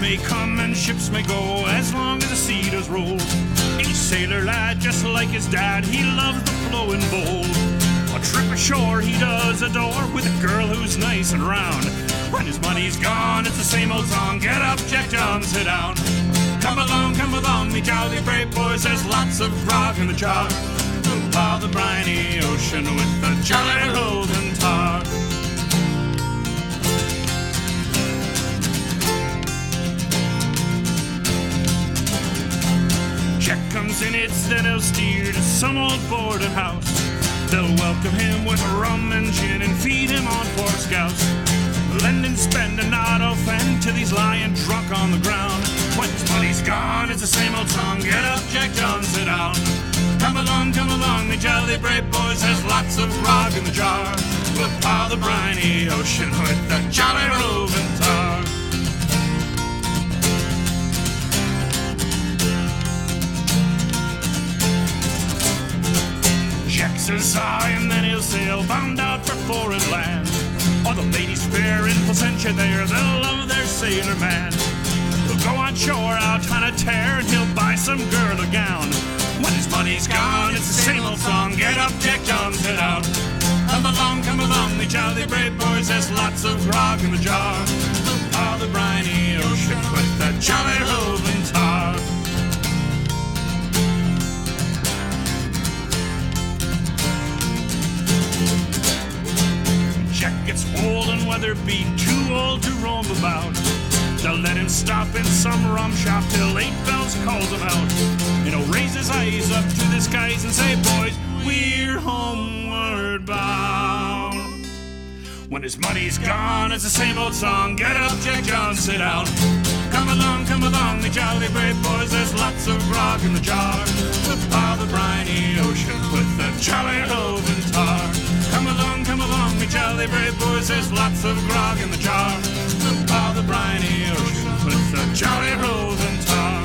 may come and ships may go, as long as the sea does roll. Each sailor lad, just like his dad, he loves the flowing bowl. A trip ashore he does adore, with a girl who's nice and round. When his money's gone, it's the same old song, get up, Jack John, sit down. Come along, me jolly brave boys, there's lots of grog in the jar. We'll plow the briny ocean with the jolly rolling tar. Jack comes in, it's then he'll steer to some old boarding house. They'll welcome him with rum and gin and feed him on pork scouts. Lend and spend and not offend till he's lying drunk on the ground. When his money's gone, it's the same old song, get up, Jack John, sit down. Come along, me jolly brave boys, there's lots of grog in the jar. We'll plow the briny ocean with the jolly roving tar. Jack says aye, and then he'll sail bound out for foreign land. All the ladies fair in Placentia there, they'll love their sailor man. He'll go on shore out on a tear, and he'll buy some girl a gown. When his money's gone, it's the same old song, get up, Jack John, sit down. Come along, me jolly brave boys, there's lots of grog in the jar. We'll plow the briny ocean with the jolly roving tar. Jack gets old and weather beat, too old to roam about. They'll let him stop in some rum shop till 8 bells calls him out. And he'll raise his eyes up to the skies and say, boys, we're homeward bound. When his money's gone, it's the same old song, get up, Jack John, sit down. Come along, me jolly brave boys, there's lots of grog in the jar. We'll plow the briny ocean with the jolly roving tar. Come along, me jolly brave boys, there's lots of grog in the jar. We'll plow the briny ocean with the jolly roving tar.